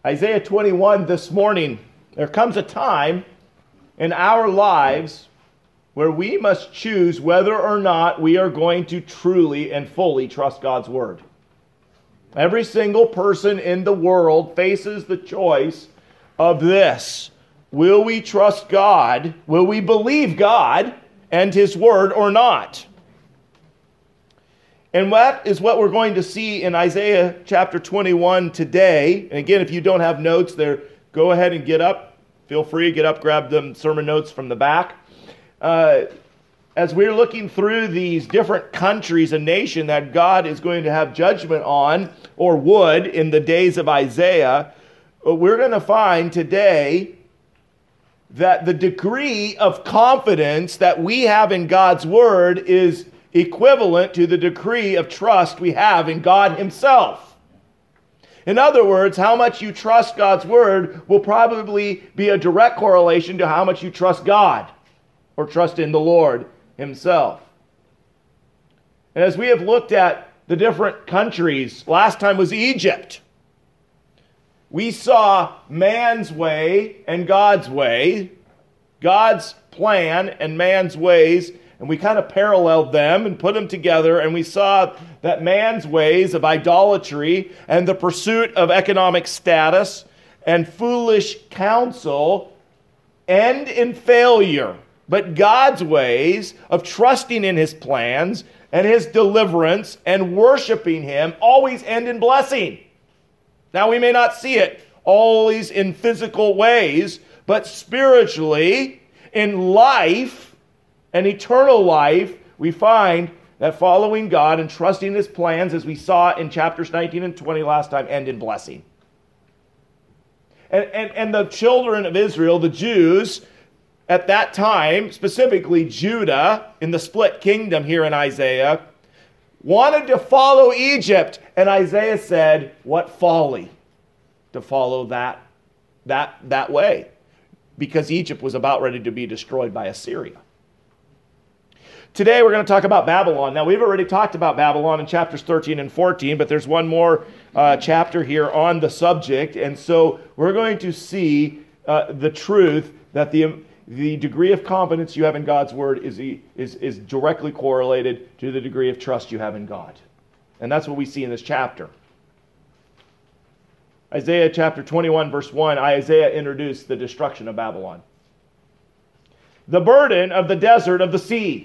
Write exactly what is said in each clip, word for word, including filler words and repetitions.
Isaiah twenty-one this morning, there comes a time in our lives where we must choose whether or not we are going to truly and fully trust God's word. Every single person in the world faces the choice of this. Will we trust God? Will we believe God and His word or not? And that is what we're going to see in Isaiah chapter twenty-one today. And again, if you don't have notes there, go ahead and get up. Feel free to get up, grab them sermon notes from the back. Uh, as we're looking through these different countries and nations that God is going to have judgment on, or would in the days of Isaiah, we're going to find today that the degree of confidence that we have in God's word is equivalent to the degree of trust we have in God Himself. In other words, how much you trust God's word will probably be a direct correlation to how much you trust God or trust in the Lord Himself. And as we have looked at the different countries, last time was Egypt. We saw man's way and God's way, God's plan and man's ways, and we kind of paralleled them and put them together, and we saw that man's ways of idolatry and the pursuit of economic status and foolish counsel end in failure. But God's ways of trusting in His plans and His deliverance and worshiping Him always end in blessing. Now, we may not see it always in physical ways, but spiritually, in life, and eternal life, we find that following God and trusting His plans, as we saw in chapters nineteen and twenty last time, end in blessing. And, and, and the children of Israel, the Jews, at that time, specifically Judah, in the split kingdom here in Isaiah, wanted to follow Egypt. And Isaiah said, what folly to follow that, that, that way. Because Egypt was about ready to be destroyed by Assyria. Today we're going to talk about Babylon. Now, we've already talked about Babylon in chapters thirteen and fourteen, but there's one more uh, chapter here on the subject. And so we're going to see uh, the truth that the, the degree of confidence you have in God's word is, is, is directly correlated to the degree of trust you have in God. And that's what we see in this chapter. Isaiah chapter twenty-one, verse one, Isaiah introduced the destruction of Babylon. The burden of the desert of the sea.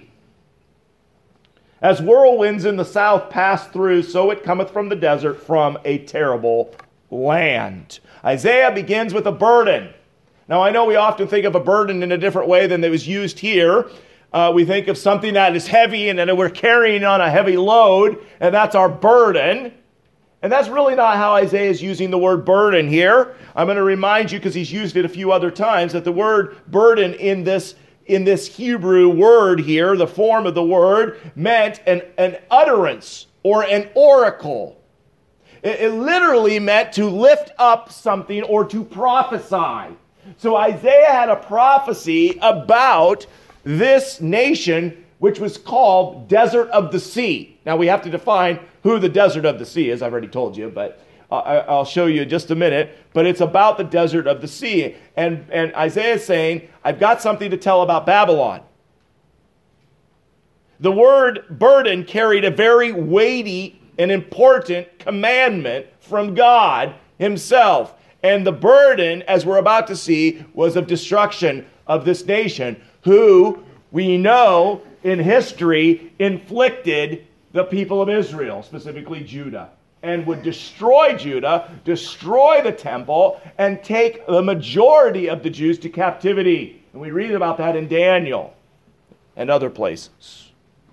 As whirlwinds in the south pass through, so it cometh from the desert, from a terrible land. Isaiah begins with a burden. Now, I know we often think of a burden in a different way than it was used here. Uh, we think of something that is heavy and that we're carrying on a heavy load, and that's our burden. And that's really not how Isaiah is using the word burden here. I'm going to remind you, because he's used it a few other times, that the word burden in this in this Hebrew word here, the form of the word, meant an, an utterance or an oracle. It, it literally meant to lift up something or to prophesy. So Isaiah had a prophecy about this nation, which was called Desert of the Sea. Now we have to define who the Desert of the Sea is. I've already told you, but uh, I'll show you in just a minute. But it's about the Desert of the Sea. And, and Isaiah is saying, I've got something to tell about Babylon. The word burden carried a very weighty and important commandment from God Himself. And the burden, as we're about to see, was of destruction of this nation, who we know in history inflicted the people of Israel, specifically Judah, and would destroy Judah, destroy the temple, and take the majority of the Jews to captivity. And we read about that in Daniel and other places.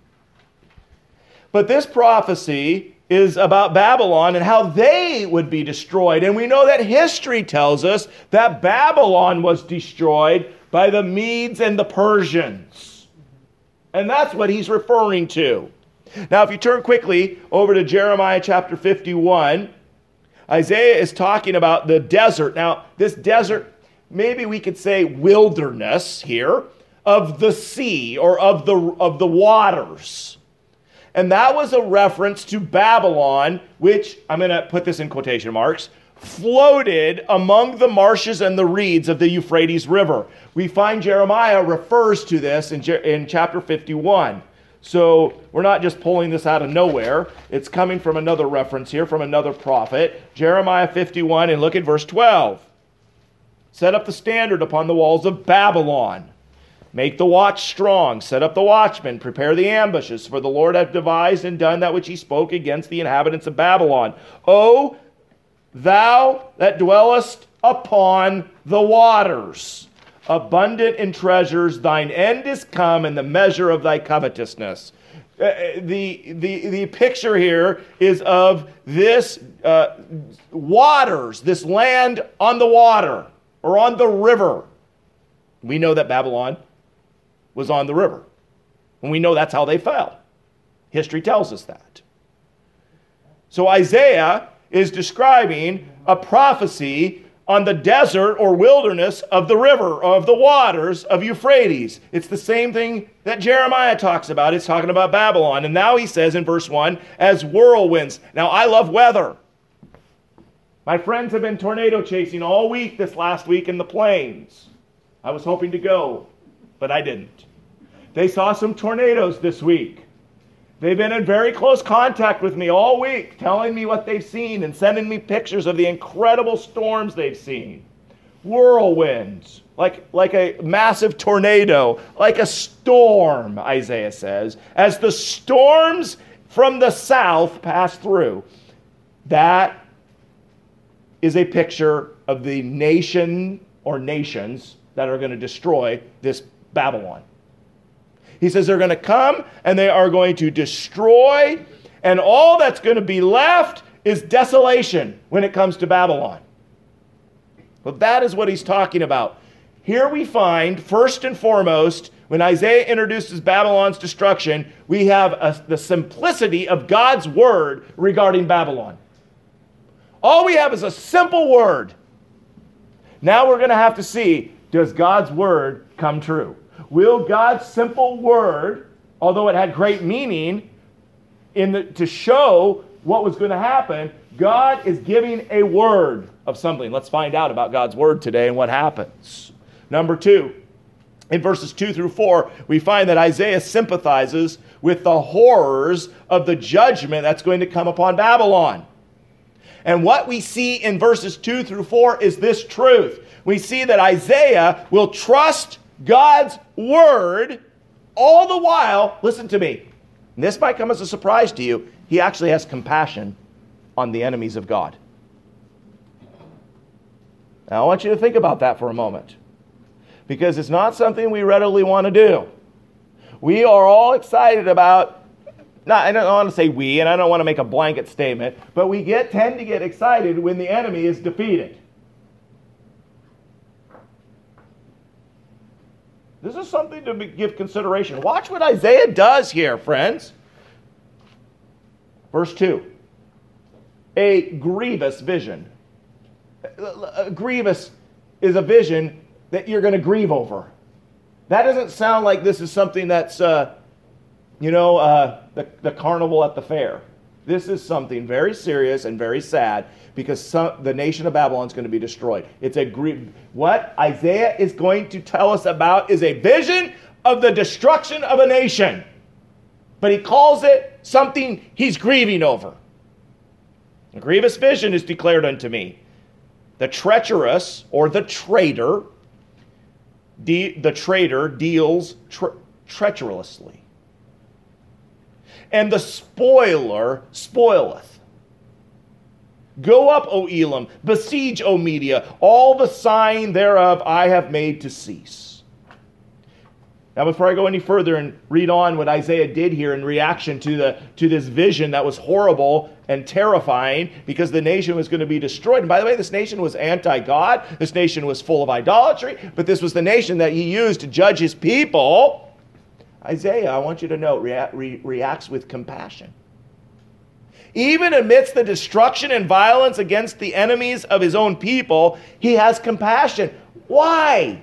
But this prophecy is about Babylon and how they would be destroyed. And we know that history tells us that Babylon was destroyed by the Medes and the Persians. And that's what he's referring to. Now, if you turn quickly over to Jeremiah chapter fifty-one, Isaiah is talking about the desert. Now, this desert, maybe we could say wilderness here, of the sea or of the, of the waters. And that was a reference to Babylon, which, I'm going to put this in quotation marks, floated among the marshes and the reeds of the Euphrates River. We find Jeremiah refers to this in, in chapter fifty-one. So we're not just pulling this out of nowhere. It's coming from another reference here, from another prophet. Jeremiah fifty-one, and look at verse twelve. Set up the standard upon the walls of Babylon. Make the watch strong. Set up the watchmen. Prepare the ambushes. For the Lord hath devised and done that which he spoke against the inhabitants of Babylon. O thou that dwellest upon the waters, abundant in treasures, thine end is come, and the measure of thy covetousness. Uh, the, the, the picture here is of this uh, waters, this land on the water, or on the river. We know that Babylon was on the river. And we know that's how they fell. History tells us that. So Isaiah is describing a prophecy on the desert or wilderness of the river, of the waters of Euphrates. It's the same thing that Jeremiah talks about. It's talking about Babylon. And now he says in verse one, as whirlwinds. Now I love weather. My friends have been tornado chasing all week this last week in the plains. I was hoping to go, but I didn't. They saw some tornadoes this week. They've been in very close contact with me all week, telling me what they've seen and sending me pictures of the incredible storms they've seen. Whirlwinds, like, like a massive tornado, like a storm, Isaiah says. As the storms from the south pass through, that is a picture of the nation or nations that are going to destroy this Babylon. He says they're going to come and they are going to destroy, and all that's going to be left is desolation when it comes to Babylon. Well, that is what he's talking about. Here we find, first and foremost, when Isaiah introduces Babylon's destruction, we have a, the simplicity of God's word regarding Babylon. All we have is a simple word. Now we're going to have to see, does God's word come true? Will God's simple word, although it had great meaning in the, to show what was going to happen, God is giving a word of something. Let's find out about God's word today and what happens. Number two, in verses two through four, we find that Isaiah sympathizes with the horrors of the judgment that's going to come upon Babylon. And what we see in verses two through four is this truth. We see that Isaiah will trust God's word all the while. Listen to me. And this might come as a surprise to you. He actually has compassion on the enemies of God. Now, I want you to think about that for a moment, because it's not something we readily want to do. We are all excited about, not, I don't want to say we, and I don't want to make a blanket statement, but we get tend to get excited when the enemy is defeated. This is something to be, give consideration. Watch what Isaiah does here, friends. Verse two. A grievous vision. A grievous is a vision that you're going to grieve over. That doesn't sound like this is something that's, uh, you know, uh, the, the carnival at the fair. This is something very serious and very sad, because some, the nation of Babylon is going to be destroyed. It's a grief. What Isaiah is going to tell us about is a vision of the destruction of a nation. But he calls it something he's grieving over. A grievous vision is declared unto me. The treacherous, or the traitor, de- the traitor deals tre- treacherously. And the spoiler spoileth. Go up, O Elam, besiege, O Media, all the sign thereof I have made to cease. Now, before I go any further and read on what Isaiah did here in reaction to the to this vision that was horrible and terrifying, because the nation was going to be destroyed. And by the way, this nation was anti-God. This nation was full of idolatry. But this was the nation that he used to judge his people. Isaiah, I want you to note, rea- re- reacts with compassion. Even amidst the destruction and violence against the enemies of his own people, he has compassion. Why?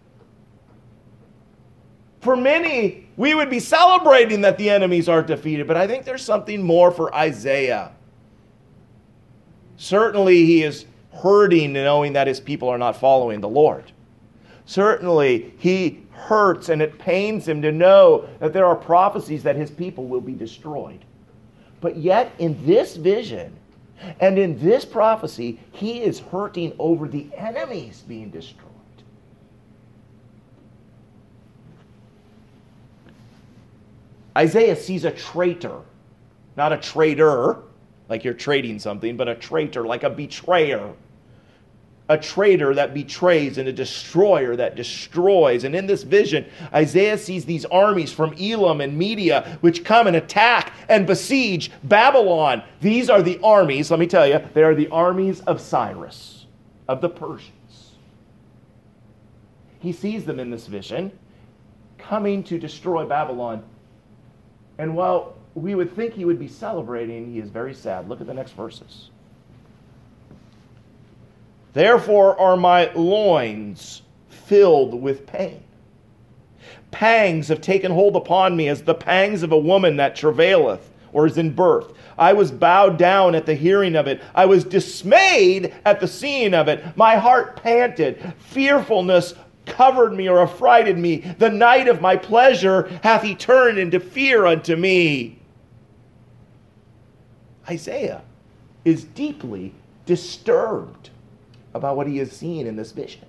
For many, we would be celebrating that the enemies are defeated, but I think there's something more for Isaiah. Certainly, he is hurting knowing that his people are not following the Lord. Certainly, he hurts and it pains him to know that there are prophecies that his people will be destroyed. But yet, in this vision and in this prophecy, he is hurting over the enemies being destroyed. Isaiah sees a traitor, not a traitor, like you're trading something, but a traitor, like a betrayer. A traitor that betrays and a destroyer that destroys. And in this vision, Isaiah sees these armies from Elam and Media which come and attack and besiege Babylon. These are the armies, let me tell you, they are the armies of Cyrus, of the Persians. He sees them in this vision coming to destroy Babylon. And while we would think he would be celebrating, he is very sad. Look at the next verses. Therefore are my loins filled with pain. Pangs have taken hold upon me as the pangs of a woman that travaileth or is in birth. I was bowed down at the hearing of it. I was dismayed at the seeing of it. My heart panted. Fearfulness covered me or affrighted me. The night of my pleasure hath he turned into fear unto me. Isaiah is deeply disturbed about what he is seeing in this vision.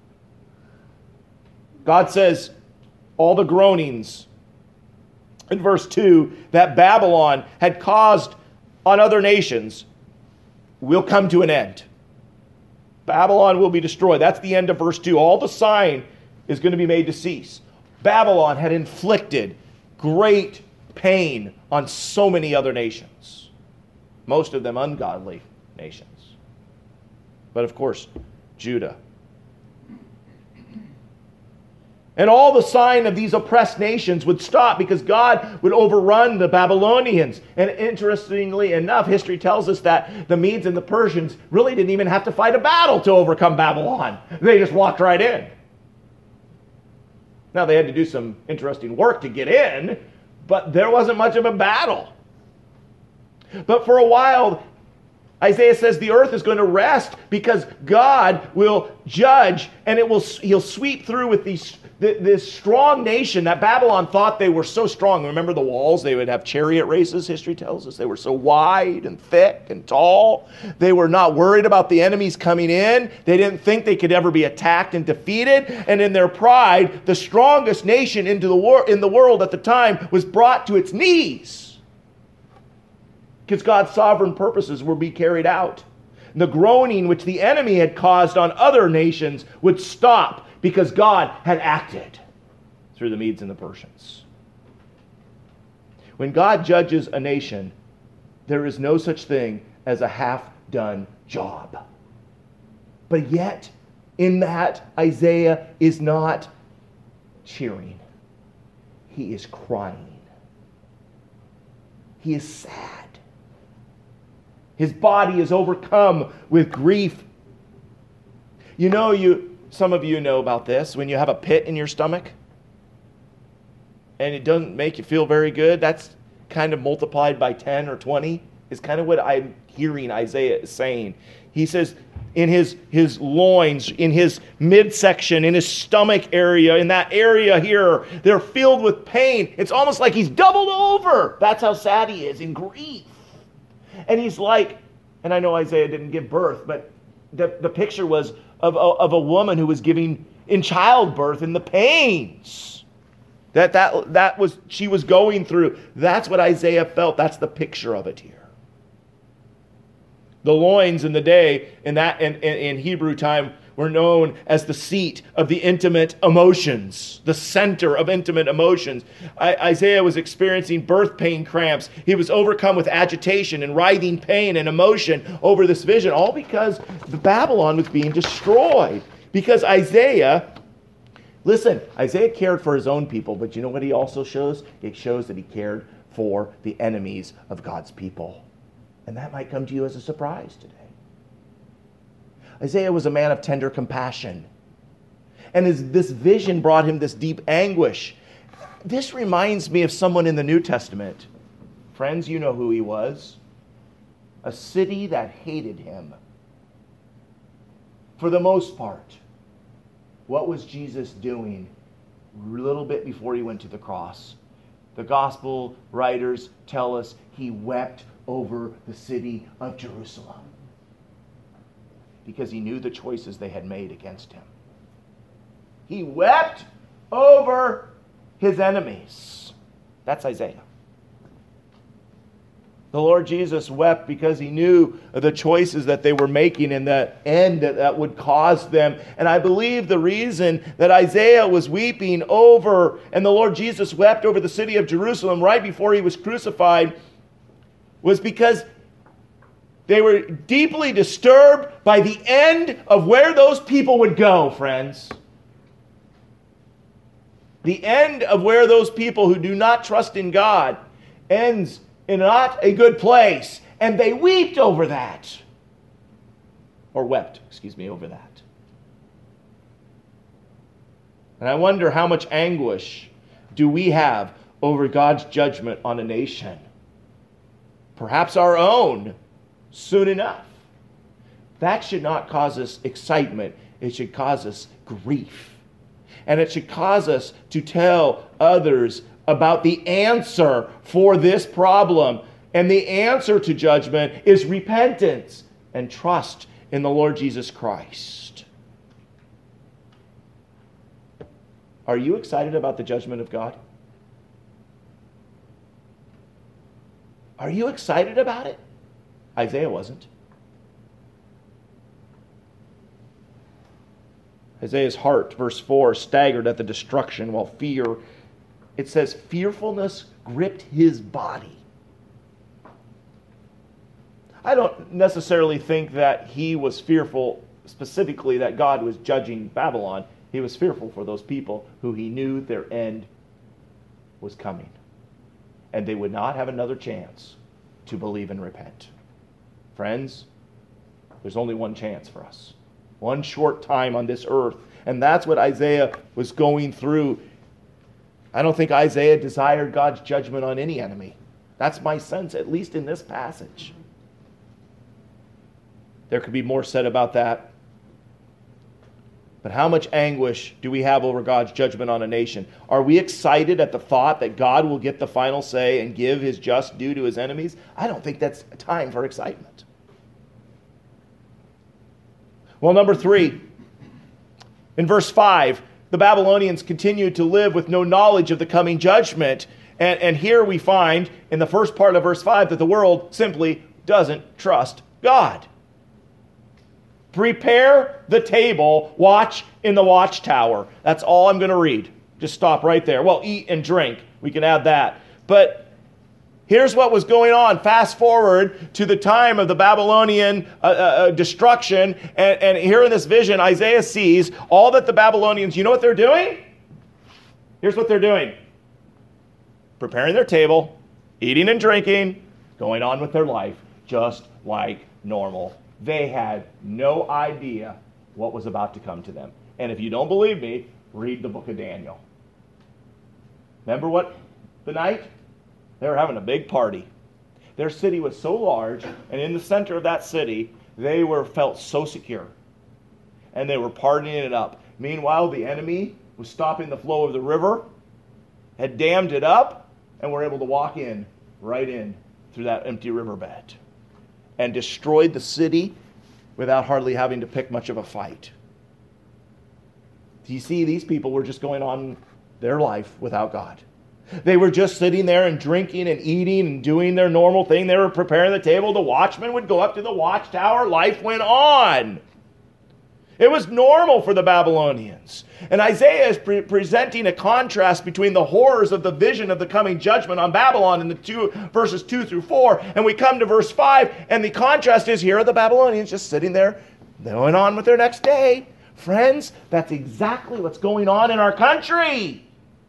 God says, all the groanings in verse two that Babylon had caused on other nations will come to an end. Babylon will be destroyed. That's the end of verse two. All the sign is going to be made to cease. Babylon had inflicted great pain on so many other nations, most of them ungodly nations. But of course, Judah. And all the sign of these oppressed nations would stop because God would overrun the Babylonians. And interestingly enough, history tells us that the Medes and the Persians really didn't even have to fight a battle to overcome Babylon. They just walked right in. Now, they had to do some interesting work to get in, but there wasn't much of a battle. But for a while, Isaiah says the earth is going to rest because God will judge, and it will he'll sweep through with these this strong nation that Babylon thought they were so strong. Remember the walls? They would have chariot races, history tells us. They were so wide and thick and tall. They were not worried about the enemies coming in. They didn't think they could ever be attacked and defeated. And in their pride, the strongest nation into the wor- in the world at the time was brought to its knees because God's sovereign purposes were being carried out. The groaning which the enemy had caused on other nations would stop because God had acted through the Medes and the Persians. When God judges a nation, there is no such thing as a half-done job. But yet, in that, Isaiah is not cheering. He is crying. He is sad. His body is overcome with grief. You know, you some of you know about this. When you have a pit in your stomach and it doesn't make you feel very good, that's kind of multiplied by ten or twenty is kind of what I'm hearing Isaiah is saying. He says in his, his loins, in his midsection, in his stomach area, in that area here, they're filled with pain. It's almost like he's doubled over. That's how sad he is in grief. And he's like, and I know Isaiah didn't give birth, but the, the picture was of, of a woman who was giving in childbirth and the pains that, that, that was she was going through. That's what Isaiah felt. That's the picture of it here. The loins in the day, in that in, in, in Hebrew time, were known as the seat of the intimate emotions, the center of intimate emotions. I, Isaiah was experiencing birth pain cramps. He was overcome with agitation and writhing pain and emotion over this vision, all because the Babylon was being destroyed. Because Isaiah, listen, Isaiah cared for his own people, but you know what he also shows? It shows that he cared for the enemies of God's people. And that might come to you as a surprise today. Isaiah was a man of tender compassion. And his, this vision brought him this deep anguish. This reminds me of someone in the New Testament. Friends, you know who he was. A city that hated him. for the most part, what was Jesus doing a little bit before he went to the cross? The gospel writers tell us he wept over the city of Jerusalem because he knew the choices they had made against him. He wept over his enemies. That's Isaiah. The Lord Jesus wept because he knew the choices that they were making and the end that, that would cause them. And I believe the reason that Isaiah was weeping over and the Lord Jesus wept over the city of Jerusalem right before he was crucified was because they were deeply disturbed by the end of where those people would go, friends. The end of where those people who do not trust in God ends in not a good place. And they wept over that. Or wept, excuse me, over that. And I wonder how much anguish do we have over God's judgment on a nation? Perhaps our own soon enough. That should not cause us excitement. It should cause us grief. And it should cause us to tell others about the answer for this problem. And the answer to judgment is repentance and trust in the Lord Jesus Christ. Are you excited about the judgment of God? Are you excited about it? Isaiah wasn't. Isaiah's heart, verse four, staggered at the destruction, while fear, it says, fearfulness gripped his body. I don't necessarily think that he was fearful specifically that God was judging Babylon. He was fearful for those people who he knew their end was coming. And they would not have another chance to believe and repent. Friends, there's only one chance for us. One short time on this earth. And that's what Isaiah was going through. I don't think Isaiah desired God's judgment on any enemy. That's my sense, at least in this passage. There could be more said about that. But how much anguish do we have over God's judgment on a nation? Are we excited at the thought that God will get the final say and give his just due to his enemies? I don't think that's a time for excitement. Well, number three, in verse five, the Babylonians continued to live with no knowledge of the coming judgment. And, and here we find in the first part of verse five that the world simply doesn't trust God. Prepare the table, watch in the watchtower. That's all I'm going to read. Just stop right there. Well, eat and drink. We can add that. But here's what was going on. Fast forward to the time of the Babylonian uh, uh, destruction. And, and here in this vision, Isaiah sees all that the Babylonians, you know what they're doing? Here's what they're doing. Preparing their table, eating and drinking, going on with their life, just like normal. They had no idea what was about to come to them. And if you don't believe me, read the book of Daniel. Remember what the night? They were having a big party. Their city was so large, and in the center of that city, they were felt so secure. And they were partying it up. Meanwhile, the enemy was stopping the flow of the river, had dammed it up, and were able to walk in, right in, through that empty riverbed, and destroyed the city without hardly having to pick much of a fight. Do you see, these people were just going on their life without God. They were just sitting there and drinking and eating and doing their normal thing. They were preparing the table. The watchman would go up to the watchtower. Life went on. It was normal for the Babylonians. And Isaiah is pre- presenting a contrast between the horrors of the vision of the coming judgment on Babylon in the two verses two through four. And we come to verse five, and the contrast is here are the Babylonians just sitting there, going on with their next day. Friends, that's exactly what's going on in our country.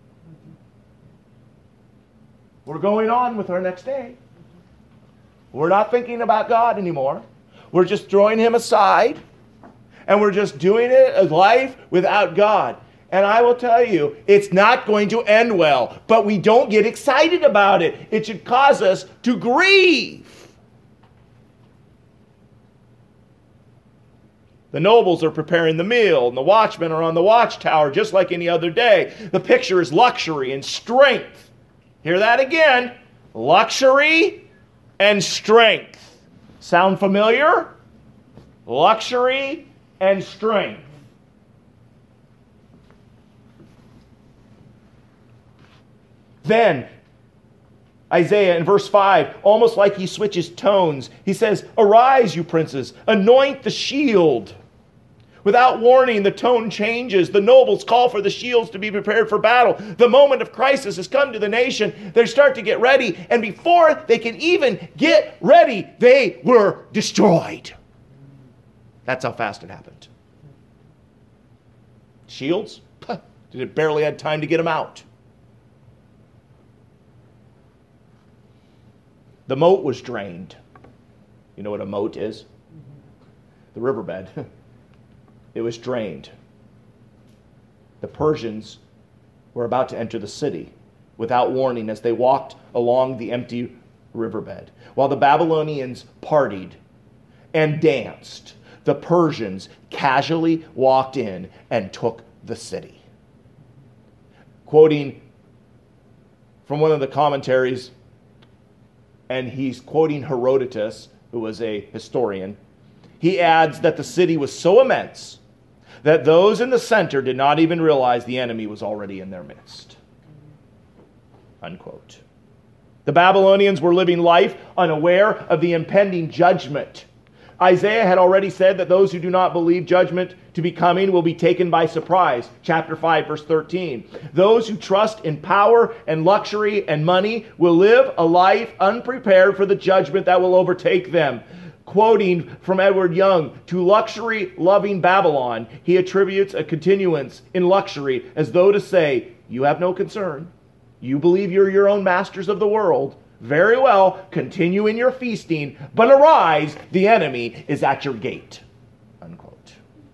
We're going on with our next day. We're not thinking about God anymore. We're just throwing him aside. And we're just doing it as life without God. And I will tell you, it's not going to end well. But we don't get excited about it. It should cause us to grieve. The nobles are preparing the meal, and the watchmen are on the watchtower just like any other day. The picture is luxury and strength. Hear that again. Luxury and strength. Sound familiar? Luxury and strength. Then, Isaiah in verse five, almost like he switches tones, he says, "Arise, you princes, anoint the shield." Without warning, the tone changes. The nobles call for the shields to be prepared for battle. The moment of crisis has come to the nation. They start to get ready, and before they can even get ready, they were destroyed. That's how fast it happened. Shields? Did it barely had time to get them out. The moat was drained. You know what a moat is? The riverbed. It was drained. The Persians were about to enter the city without warning as they walked along the empty riverbed. While the Babylonians partied and danced, the Persians casually walked in and took the city. Quoting from one of the commentaries, and he's quoting Herodotus, who was a historian, he adds that the city was so immense that those in the center did not even realize the enemy was already in their midst. Unquote. The Babylonians were living life unaware of the impending judgment. Isaiah had already said that those who do not believe judgment to be coming will be taken by surprise. Chapter five, verse thirteen. Those who trust in power and luxury and money will live a life unprepared for the judgment that will overtake them. Quoting from Edward Young, to luxury-loving Babylon, he attributes a continuance in luxury as though to say, you have no concern. You believe you're your own masters of the world. Very well, continue in your feasting, but arise, the enemy is at your gate. Unquote.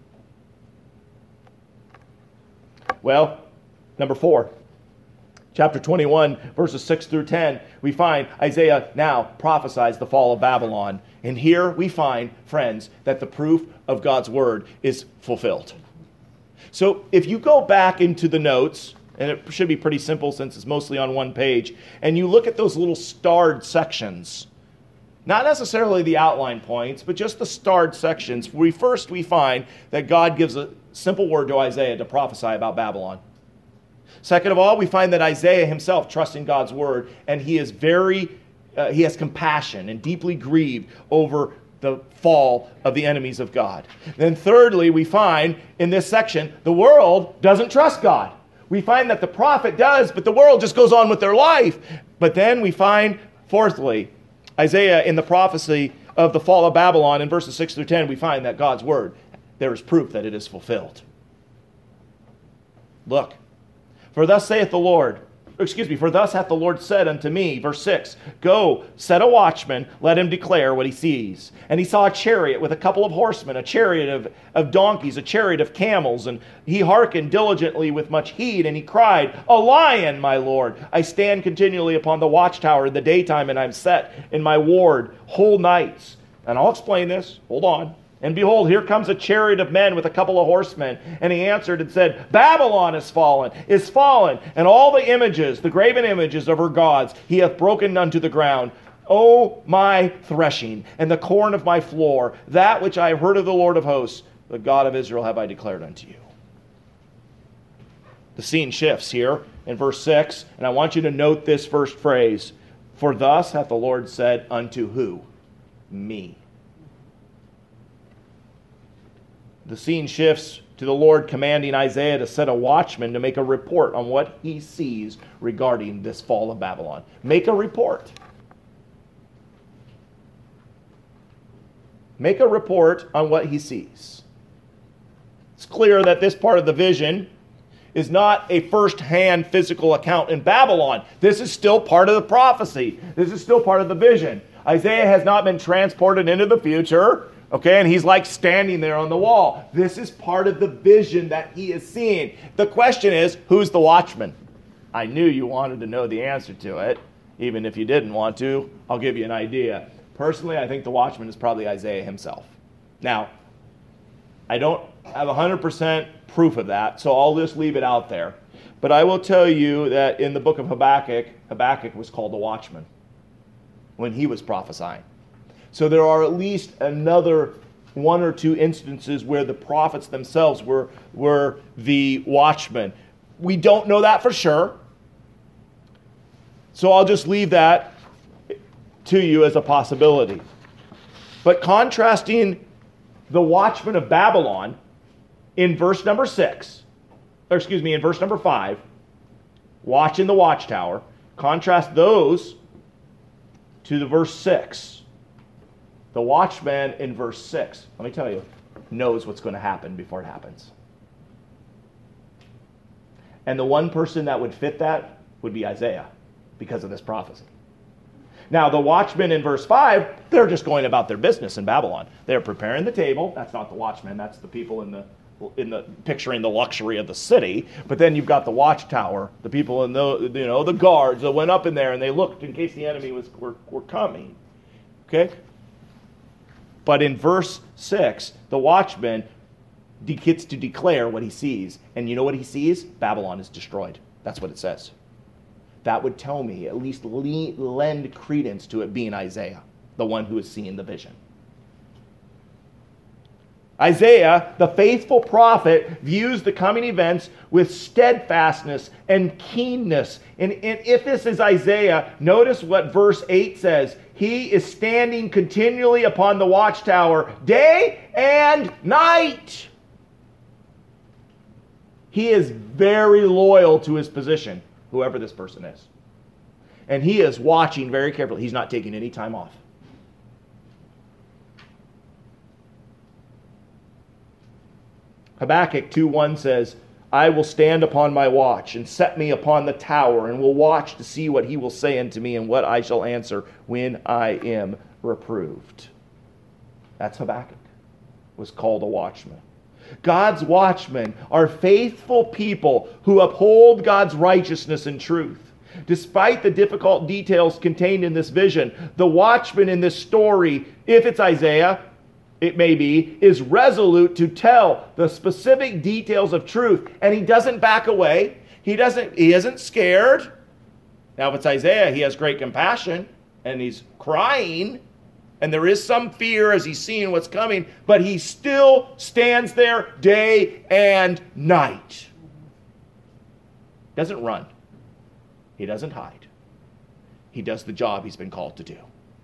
Well, number four. Chapter twenty-one, verses six through ten, we find Isaiah now prophesies the fall of Babylon. And here we find, friends, that the proof of God's word is fulfilled. So if you go back into the notes, and it should be pretty simple since it's mostly on one page, and you look at those little starred sections, not necessarily the outline points, but just the starred sections, we first we find that God gives a simple word to Isaiah to prophesy about Babylon. Second of all, we find that Isaiah himself trusts in God's word, and he is very, uh, he has compassion and deeply grieved over the fall of the enemies of God. Then thirdly, we find in this section, the world doesn't trust God. We find that the prophet does, but the world just goes on with their life. But then we find, fourthly, Isaiah in the prophecy of the fall of Babylon in verses six through ten, we find that God's word, there is proof that it is fulfilled. Look. For thus saith the Lord, excuse me, for thus hath the Lord said unto me, verse six, go, set a watchman, let him declare what he sees. And he saw a chariot with a couple of horsemen, a chariot of, of donkeys, a chariot of camels. And he hearkened diligently with much heed, and he cried, a lion, my Lord. I stand continually upon the watchtower in the daytime, and I'm set in my ward whole nights. And I'll explain this. Hold on. And behold, here comes a chariot of men with a couple of horsemen. And he answered and said, Babylon is fallen, is fallen, and all the images, the graven images of her gods, he hath broken unto the ground. O my threshing, and the corn of my floor, that which I have heard of the Lord of hosts, the God of Israel have I declared unto you. The scene shifts here in verse six, and I want you to note this first phrase. For thus hath the Lord said unto who? Me. The scene shifts to the Lord commanding Isaiah to set a watchman to make a report on what he sees regarding this fall of Babylon. Make a report. Make a report on what he sees. It's clear that this part of the vision is not a first-hand physical account in Babylon. This is still part of the prophecy. This is still part of the vision. Isaiah has not been transported into the future. Okay, and he's like standing there on the wall. This is part of the vision that he is seeing. The question is, who's the watchman? I knew you wanted to know the answer to it. Even if you didn't want to, I'll give you an idea. Personally, I think the watchman is probably Isaiah himself. Now, I don't have one hundred percent proof of that, so I'll just leave it out there. But I will tell you that in the book of Habakkuk, Habakkuk was called the watchman when he was prophesying. So there are at least another one or two instances where the prophets themselves were, were the watchmen. We don't know that for sure. So I'll just leave that to you as a possibility. But contrasting the watchman of Babylon in verse number six, or excuse me, in verse number five, watch in the watchtower, contrast those to the verse six. The watchman in verse six, let me tell you, knows what's going to happen before it happens. And the one person that would fit that would be Isaiah because of this prophecy. Now, the watchmen in verse five, they're just going about their business in Babylon. They're preparing the table. That's not the watchmen. That's the people in the in the picturing the luxury of the city. But then you've got the watchtower, the people in the you know the guards that went up in there and they looked in case the enemy was were, were coming. Okay. But in verse six, the watchman gets to declare what he sees, and you know what he sees? Babylon is destroyed. That's what it says. That would tell me, at least lend credence to it being Isaiah, the one who is seeing the vision. Isaiah, the faithful prophet, views the coming events with steadfastness and keenness. And, and if this is Isaiah, notice what verse eight says. He is standing continually upon the watchtower, day and night. He is very loyal to his position, whoever this person is. And he is watching very carefully. He's not taking any time off. Habakkuk two one says, I will stand upon my watch and set me upon the tower and will watch to see what he will say unto me and what I shall answer when I am reproved. That's Habakkuk, was called a watchman. God's watchmen are faithful people who uphold God's righteousness and truth. Despite the difficult details contained in this vision, the watchman in this story, if it's Isaiah, it may be, is resolute to tell the specific details of truth, and he doesn't back away. He doesn't. He isn't scared. Now, if it's Isaiah, he has great compassion, and he's crying, and there is some fear as he's seeing what's coming, but he still stands there day and night. Doesn't run. He doesn't hide. He does the job he's been called to do.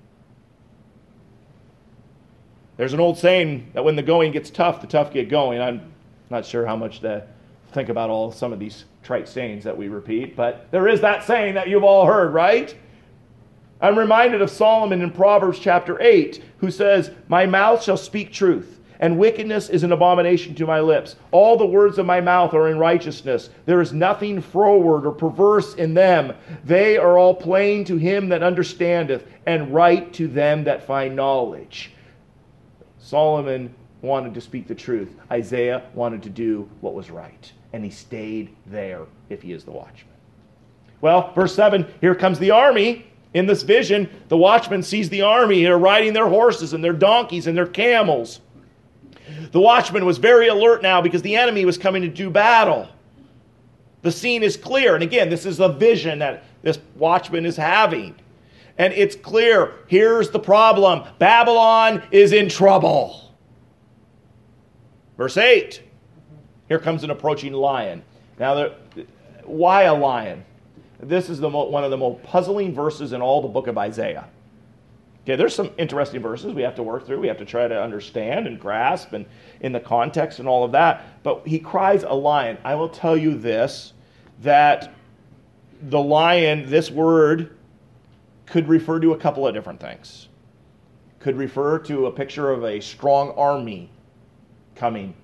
There's an old saying that when the going gets tough, the tough get going. I'm not sure how much to think about all some of these trite sayings that we repeat, but there is that saying that you've all heard, right? I'm reminded of Solomon in Proverbs chapter eight, who says, my mouth shall speak truth, and wickedness is an abomination to my lips. All the words of my mouth are in righteousness. There is nothing froward or perverse in them. They are all plain to him that understandeth, and right to them that find knowledge. Solomon wanted to speak the truth. Isaiah wanted to do what was right. And he stayed there if he is the watchman. Well, verse seven, here comes the army. In this vision, the watchman sees the army. They're riding their horses and their donkeys and their camels. The watchman was very alert now because the enemy was coming to do battle. The scene is clear. And again, this is a vision that this watchman is having. And it's clear, here's the problem. Babylon is in trouble. Verse eight, here comes an approaching lion. Now, why a lion? This is the mo- one of the most puzzling verses in all the book of Isaiah. Okay, there's some interesting verses we have to work through. We have to try to understand and grasp and in the context and all of that. But he cries a lion. I will tell you this, that the lion, this word, could refer to a couple of different things. Could refer to a picture of a strong army coming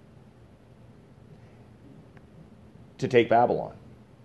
to take Babylon.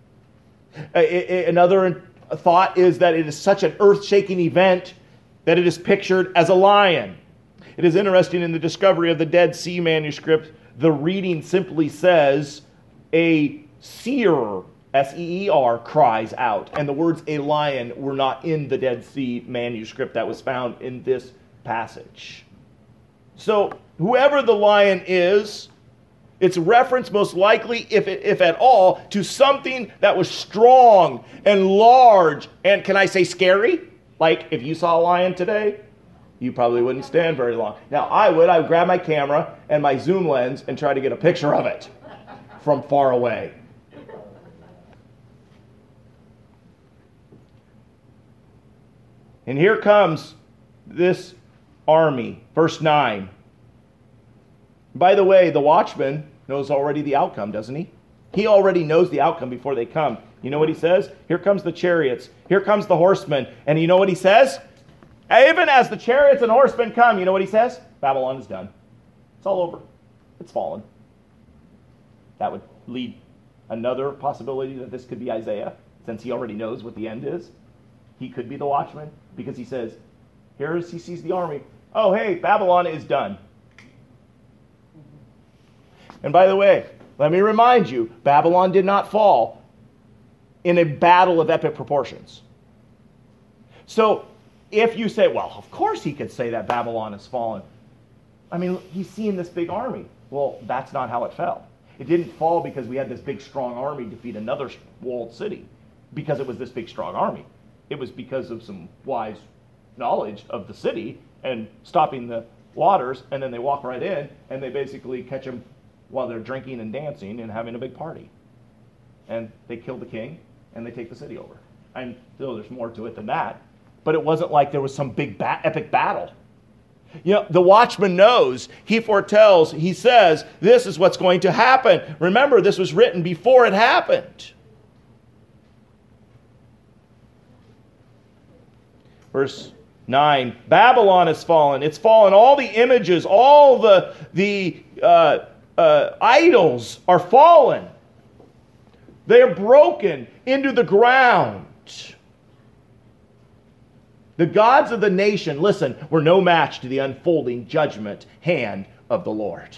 Another thought is that it is such an earth-shaking event that it is pictured as a lion. It is interesting in the discovery of the Dead Sea manuscript, the reading simply says, a seer, S E E R, cries out. And the words a lion were not in the Dead Sea manuscript that was found in this passage. So whoever the lion is, it's reference most likely, if, if at all, to something that was strong and large and, can I say, scary? Like if you saw a lion today, you probably wouldn't stand very long. Now I would. I would grab my camera and my zoom lens and try to get a picture of it from far away. And here comes this army. Verse nine. By the way, the watchman knows already the outcome, doesn't he? He already knows the outcome before they come. You know what he says? Here comes the chariots. Here comes the horsemen. And you know what he says? Even as the chariots and horsemen come, you know what he says? Babylon is done. It's all over. It's fallen. That would lead another possibility that this could be Isaiah, since he already knows what the end is. He could be the watchman, because he says, here is, he sees the army. Oh, hey, Babylon is done. And by the way, let me remind you, Babylon did not fall in a battle of epic proportions. So, if you say, well, of course he could say that Babylon has fallen. I mean, he's seeing this big army. Well, that's not how it fell. It didn't fall because we had this big, strong army defeat another walled city, because it was this big, strong army. It was because of some wise knowledge of the city and stopping the waters, and then they walk right in, and they basically catch them while they're drinking and dancing and having a big party. And they kill the king, and they take the city over. I know there's more to it than that, but it wasn't like there was some big ba- epic battle. You know, the watchman knows, he foretells, he says, this is what's going to happen. Remember, this was written before it happened. Verse nine, Babylon has fallen. It's fallen. All the images, all the, the uh, uh, idols are fallen. They are broken into the ground. The gods of the nation, listen, were no match to the unfolding judgment hand of the Lord.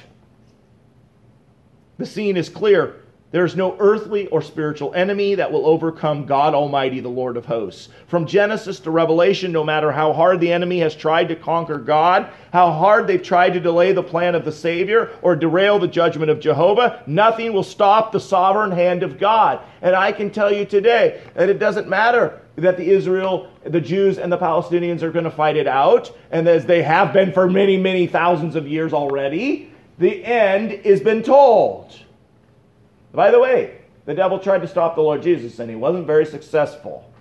The scene is clear. There is no earthly or spiritual enemy that will overcome God Almighty, the Lord of hosts. From Genesis to Revelation, no matter how hard the enemy has tried to conquer God, how hard they've tried to delay the plan of the Savior or derail the judgment of Jehovah, nothing will stop the sovereign hand of God. And I can tell you today that it doesn't matter that the Israel, the Jews, and the Palestinians are going to fight it out, and as they have been for many, many thousands of years already, the end has been told. By the way, the devil tried to stop the Lord Jesus, and he wasn't very successful.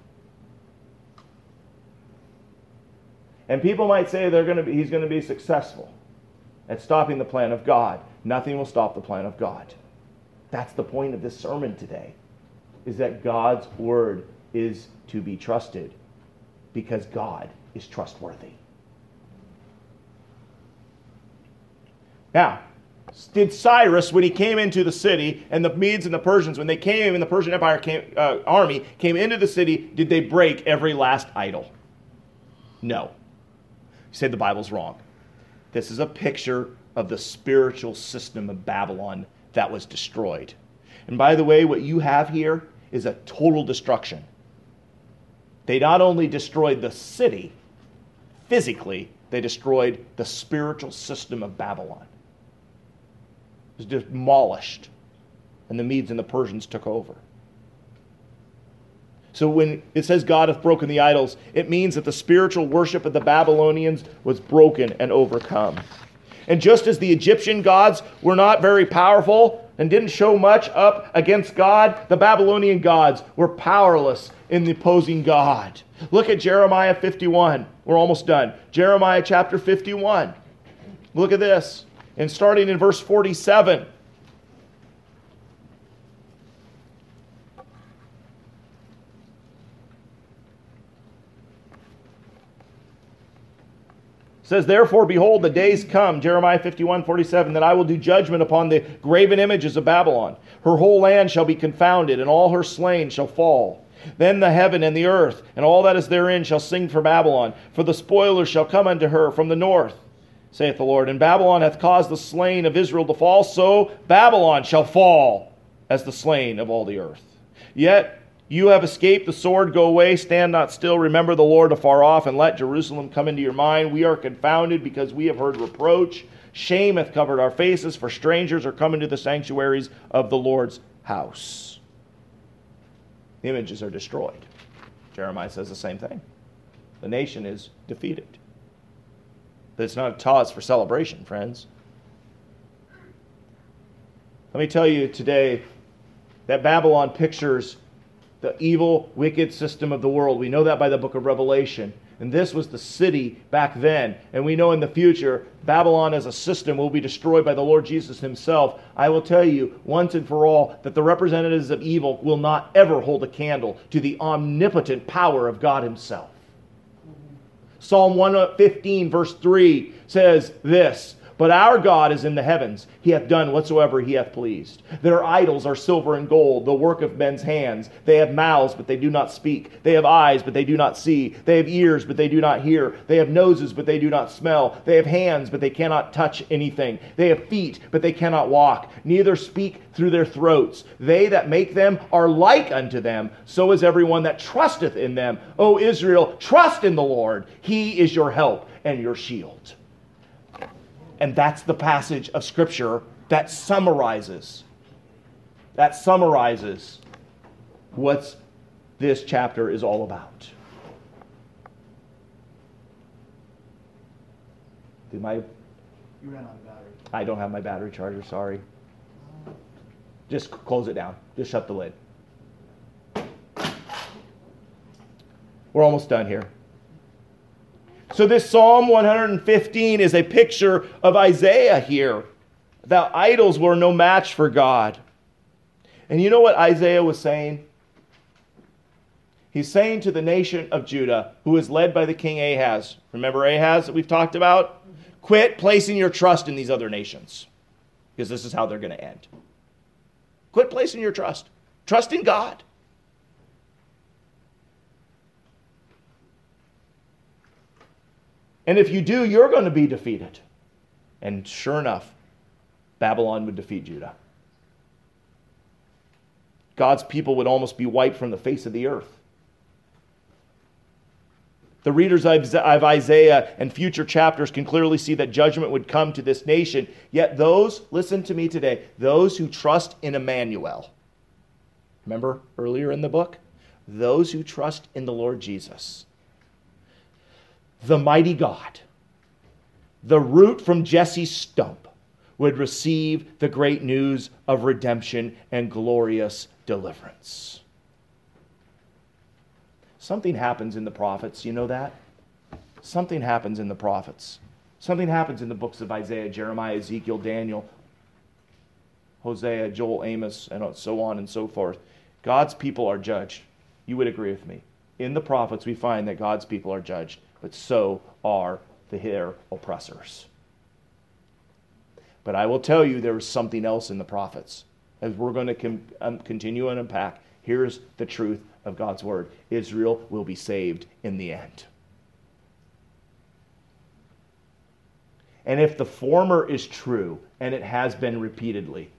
And people might say they're going to be, he's going to be successful at stopping the plan of God. Nothing will stop the plan of God. That's the point of this sermon today, is that God's word is to be trusted because God is trustworthy. Now, did Cyrus, when he came into the city, and the Medes and the Persians, when they came, and the Persian Empire came, uh, army came into the city, did they break every last idol? No. You say the Bible's wrong. This is a picture of the spiritual system of Babylon that was destroyed. And by the way, what you have here is a total destruction. They not only destroyed the city physically, they destroyed the spiritual system of Babylon. Was demolished, and the Medes and the Persians took over. So when it says God hath broken the idols, it means that the spiritual worship of the Babylonians was broken and overcome. And just as the Egyptian gods were not very powerful and didn't show much up against God, the Babylonian gods were powerless in opposing God. Look at Jeremiah fifty-one. We're almost done. Jeremiah chapter fifty-one. Look at this. And starting in verse forty-seven. It says, therefore, behold, the days come, Jeremiah fifty-one, forty-seven, that I will do judgment upon the graven images of Babylon. Her whole land shall be confounded, and all her slain shall fall. Then the heaven and the earth, and all that is therein, shall sing for Babylon. For the spoilers shall come unto her from the north, saith the Lord. And Babylon hath caused the slain of Israel to fall, so Babylon shall fall as the slain of all the earth. Yet you have escaped the sword. Go away, stand not still. Remember the Lord afar off, and let Jerusalem come into your mind. We are confounded because we have heard reproach. Shame hath covered our faces, for strangers are come into the sanctuaries of the Lord's house. The images are destroyed. Jeremiah says the same thing. The nation is defeated. But it's not a cause for celebration, friends. Let me tell you today that Babylon pictures the evil, wicked system of the world. We know that by the book of Revelation. And this was the city back then. And we know in the future, Babylon as a system will be destroyed by the Lord Jesus himself. I will tell you once and for all that the representatives of evil will not ever hold a candle to the omnipotent power of God himself. Psalm one fifteen verse three says this, "But our God is in the heavens. He hath done whatsoever he hath pleased. Their idols are silver and gold, the work of men's hands. They have mouths, but they do not speak. They have eyes, but they do not see. They have ears, but they do not hear. They have noses, but they do not smell. They have hands, but they cannot touch anything. They have feet, but they cannot walk. Neither speak through their throats. They that make them are like unto them. So is everyone that trusteth in them. O Israel, trust in the Lord. He is your help and your shield." And that's the passage of Scripture that summarizes, that summarizes what this chapter is all about. Did my, You ran out of battery. I don't have my battery charger, sorry. Just close it down. Just shut the lid. We're almost done here. So this Psalm one fifteen is a picture of Isaiah here. That idols were no match for God. And you know what Isaiah was saying? He's saying to the nation of Judah, who is led by the king Ahaz. Remember Ahaz that we've talked about? Quit placing your trust in these other nations, because this is how they're going to end. Quit placing your trust. Trust in God. And if you do, you're going to be defeated. And sure enough, Babylon would defeat Judah. God's people would almost be wiped from the face of the earth. The readers of Isaiah and future chapters can clearly see that judgment would come to this nation. Yet those, listen to me today, those who trust in Emmanuel. Remember earlier in the book? Those who trust in the Lord Jesus, the mighty God, the root from Jesse's stump, would receive the great news of redemption and glorious deliverance. Something happens in the prophets, you know that? Something happens in the prophets. Something happens in the books of Isaiah, Jeremiah, Ezekiel, Daniel, Hosea, Joel, Amos, and so on and so forth. God's people are judged. You would agree with me. In the prophets, we find that God's people are judged, but so are the their oppressors. But I will tell you there is something else in the prophets. As we're going to com- um, continue and unpack, here's the truth of God's word. Israel will be saved in the end. And if the former is true, and it has been repeatedly,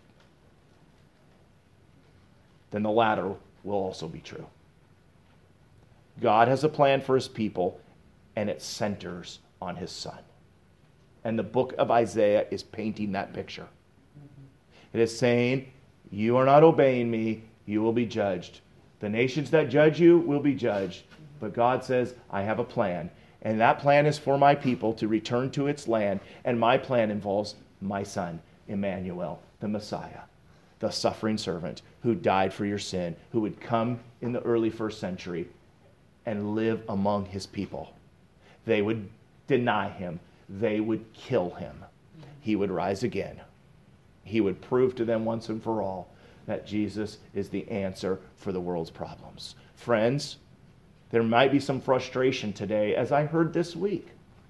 then the latter will also be true. God has a plan for his people, and it centers on his son. And the book of Isaiah is painting that picture. It is saying, you are not obeying me, you will be judged. The nations that judge you will be judged. But God says, I have a plan. And that plan is for my people to return to its land. And my plan involves my son, Emmanuel, the Messiah, the suffering servant who died for your sin, who would come in the early first century and live among his people. They would deny him. They would kill him. He would rise again. He would prove to them once and for all that Jesus is the answer for the world's problems. Friends, there might be some frustration today, as I heard this week.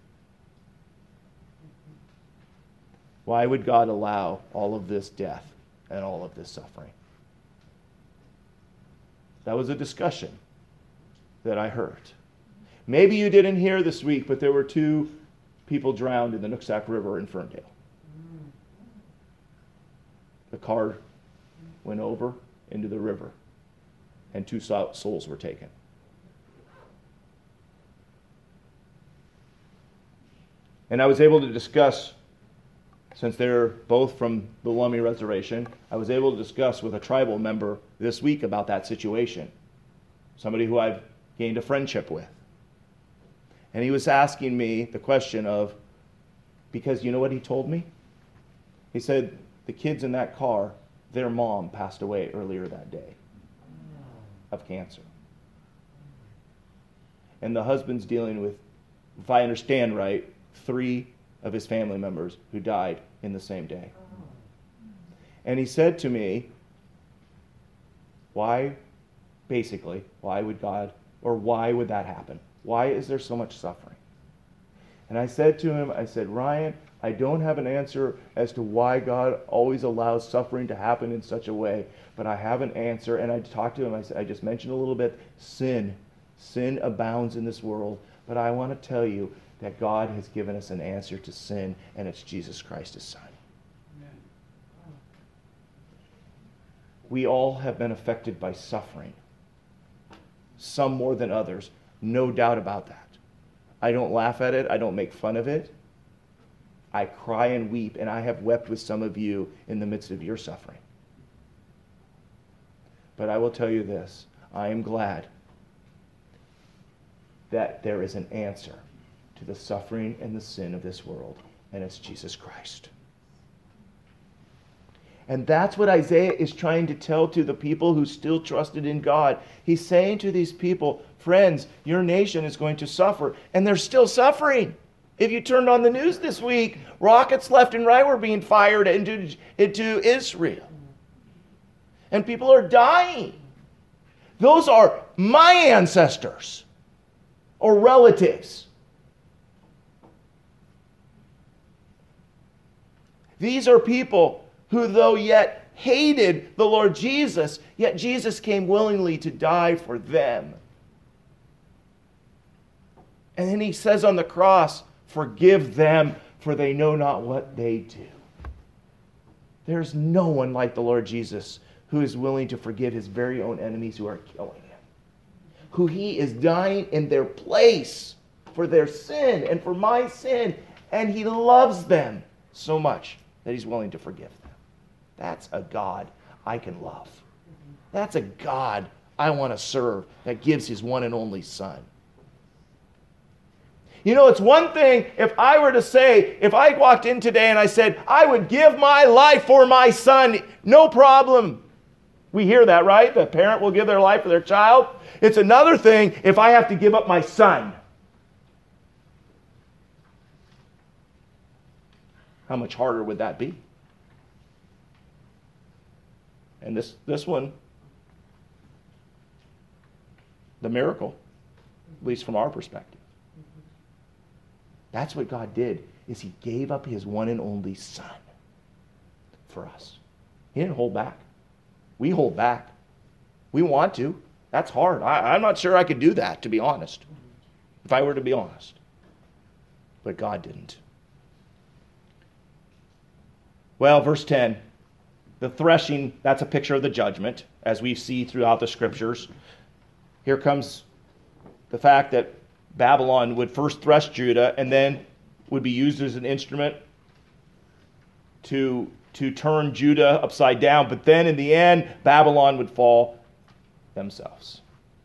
Why would God allow all of this death and all of this suffering? That was a discussion that I heard. Maybe you didn't hear this week, but there were two people drowned in the Nooksack River in Ferndale. The car went over into the river, and two souls were taken. And I was able to discuss since they're both from the Lummi Reservation, I was able to discuss with a tribal member this week about that situation. Somebody who I've gained a friendship with. And he was asking me the question of, because you know what he told me? He said, the kids in that car, their mom passed away earlier that day of cancer. And the husband's dealing with, if I understand right, three of his family members who died in the same day. And he said to me, why, basically, why would God, or why would that happen? Why is there so much suffering? And I said to him, I said, Ryan, I don't have an answer as to why God always allows suffering to happen in such a way, but I have an answer. And I talked to him, I said, I just mentioned a little bit, sin. Sin abounds in this world, but I want to tell you that God has given us an answer to sin, and it's Jesus Christ, his Son. Amen. We all have been affected by suffering, some more than others, no doubt about that. I don't laugh at it, I don't make fun of it. I cry and weep, and I have wept with some of you in the midst of your suffering. But I will tell you this, I am glad that there is an answer to the suffering and the sin of this world, and it's Jesus Christ. And that's what Isaiah is trying to tell to the people who still trusted in God. He's saying to these people, friends, your nation is going to suffer, and they're still suffering. If you turned on the news this week, rockets left and right were being fired into, into Israel. And people are dying. Those are my ancestors or relatives. These are people who, though yet hated the Lord Jesus, yet Jesus came willingly to die for them. And then he says on the cross, forgive them, for they know not what they do. There's no one like the Lord Jesus who is willing to forgive his very own enemies who are killing him. Who he is dying in their place for their sin and for my sin. And he loves them so much that he's willing to forgive them. That's a God I can love. That's a God I want to serve that gives his one and only Son. You know, it's one thing if I were to say, if I walked in today and I said, I would give my life for my son, no problem. We hear that, right? The parent will give their life for their child. It's another thing if I have to give up my son. How much harder would that be? And this, this one, the miracle, at least from our perspective. That's what God did, is he gave up his one and only Son for us. He didn't hold back. We hold back. We want to. That's hard. I, I'm not sure I could do that, to be honest, if I were to be honest. But God didn't. Well, verse ten, the threshing, that's a picture of the judgment, as we see throughout the scriptures. Here comes the fact that Babylon would first thresh Judah and then would be used as an instrument to, to turn Judah upside down. But then in the end, Babylon would fall themselves.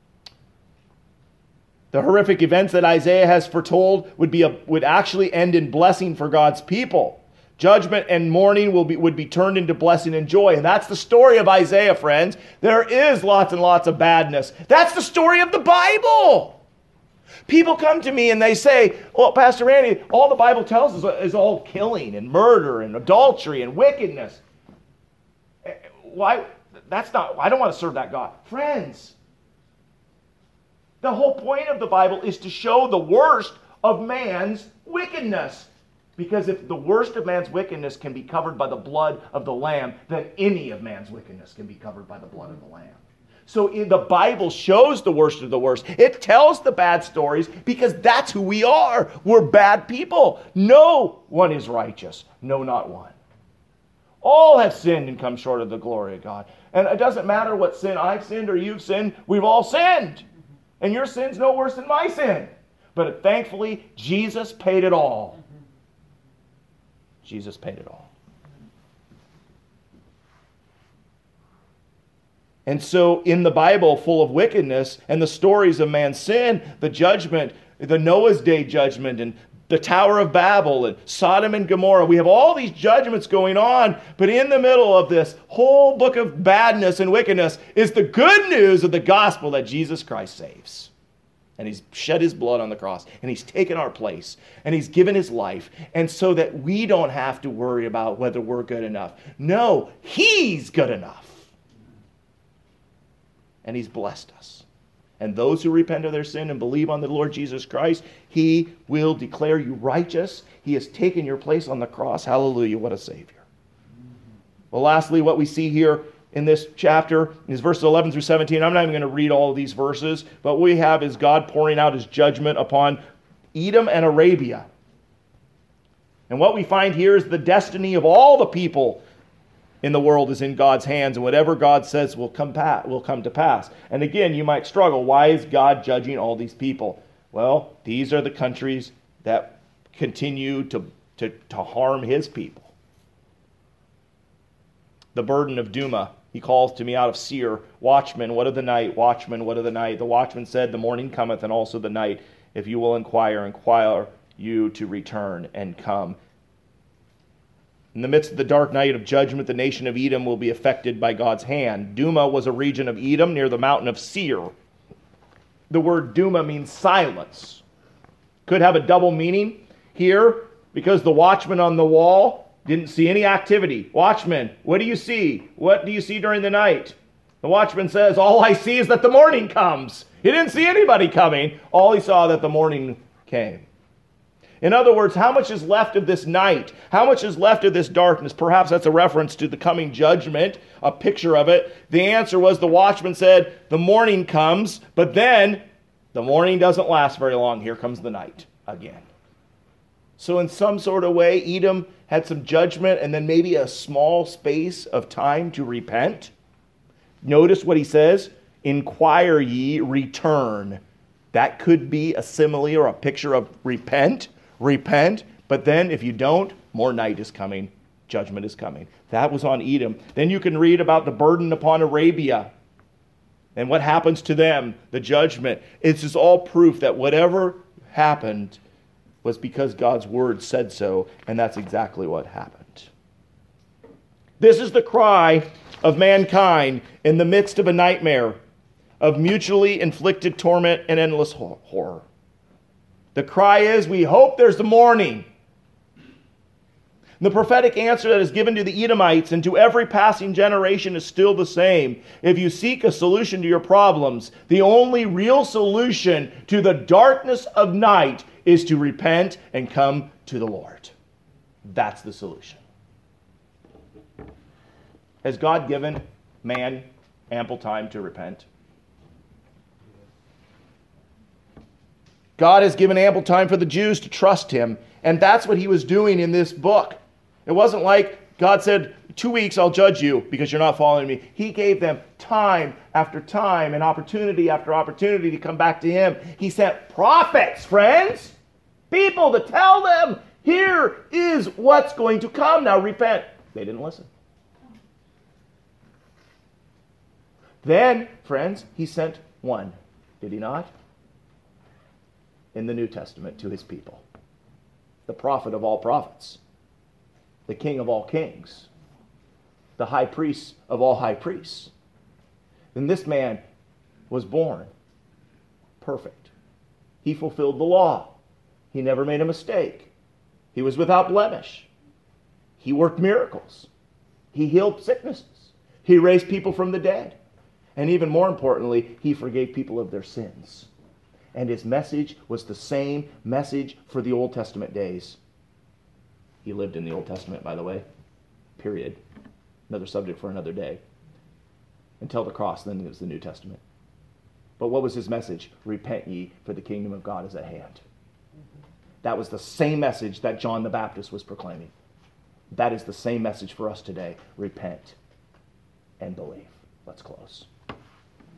The horrific events that Isaiah has foretold would be a, would actually end in blessing for God's people. Judgment and mourning will be, would be turned into blessing and joy. And that's the story of Isaiah, friends. There is lots and lots of badness. That's the story of the Bible. People come to me and they say, well, Pastor Randy, all the Bible tells us is all killing and murder and adultery and wickedness. Why? That's not, I don't want to serve that God. Friends, the whole point of the Bible is to show the worst of man's wickedness. Because if the worst of man's wickedness can be covered by the blood of the Lamb, then any of man's wickedness can be covered by the blood of the Lamb. So the Bible shows the worst of the worst. It tells the bad stories because that's who we are. We're bad people. No one is righteous. No, not one. All have sinned and come short of the glory of God. And it doesn't matter what sin I've sinned or you've sinned. We've all sinned. And your sin's no worse than my sin. But thankfully, Jesus paid it all. Jesus paid it all. And so in the Bible, full of wickedness and the stories of man's sin, the judgment, the Noah's Day judgment, and the Tower of Babel, and Sodom and Gomorrah, we have all these judgments going on, but in the middle of this whole book of badness and wickedness is the good news of the gospel that Jesus Christ saves. And he's shed his blood on the cross, and he's taken our place, and he's given his life, and so that we don't have to worry about whether we're good enough. No, he's good enough. And he's blessed us. And those who repent of their sin and believe on the Lord Jesus Christ, he will declare you righteous. He has taken your place on the cross. Hallelujah, what a Savior. Well, lastly, what we see here in this chapter is verses eleven through seventeen. I'm not even going to read all of these verses, but what we have is God pouring out his judgment upon Edom and Arabia. And what we find here is the destiny of all the people in the world is in God's hands, and whatever God says will come pa- will come to pass. And again, you might struggle. Why is God judging all these people? Well, these are the countries that continue to, to, to harm his people. The burden of Duma, he calls to me out of Seir, watchman, what of the night? Watchman, what of the night? The watchman said, the morning cometh, and also the night. If you will inquire, inquire you to return and come. In the midst of the dark night of judgment, the nation of Edom will be affected by God's hand. Duma was a region of Edom near the mountain of Seir. The word Duma means silence. Could have a double meaning here because the watchman on the wall didn't see any activity. Watchman, what do you see? What do you see during the night? The watchman says, all I see is that the morning comes. He didn't see anybody coming. All he saw that the morning came. In other words, how much is left of this night? How much is left of this darkness? Perhaps that's a reference to the coming judgment, a picture of it. The answer was the watchman said, the morning comes, but then the morning doesn't last very long. Here comes the night again. So in some sort of way, Edom had some judgment and then maybe a small space of time to repent. Notice what he says, inquire ye, return. That could be a simile or a picture of repent. Repent, but then if you don't, more night is coming. Judgment is coming. That was on Edom. Then you can read about the burden upon Arabia and what happens to them, the judgment. It's just all proof that whatever happened was because God's word said so, and that's exactly what happened. This is the cry of mankind in the midst of a nightmare of mutually inflicted torment and endless horror. The cry is, we hope there's the morning. The prophetic answer that is given to the Edomites and to every passing generation is still the same. If you seek a solution to your problems, the only real solution to the darkness of night is to repent and come to the Lord. That's the solution. Has God given man ample time to repent? God has given ample time for the Jews to trust him, and that's what he was doing in this book. It wasn't like God said, two weeks I'll judge you because you're not following me. He gave them time after time and opportunity after opportunity to come back to him. He sent prophets, friends, people to tell them, here is what's going to come. Now repent. They didn't listen. Then, friends, he sent one, did he not? In the New Testament to his people. The prophet of all prophets. The king of all kings. The high priest of all high priests. And this man was born perfect. He fulfilled the law. He never made a mistake. He was without blemish. He worked miracles. He healed sicknesses. He raised people from the dead. And even more importantly, he forgave people of their sins. And his message was the same message for the Old Testament days. He lived in the Old Testament, by the way. Period. Another subject for another day. Until the cross, then it was the New Testament. But what was his message? Repent ye, for the kingdom of God is at hand. That was the same message that John the Baptist was proclaiming. That is the same message for us today. Repent and believe. Let's close.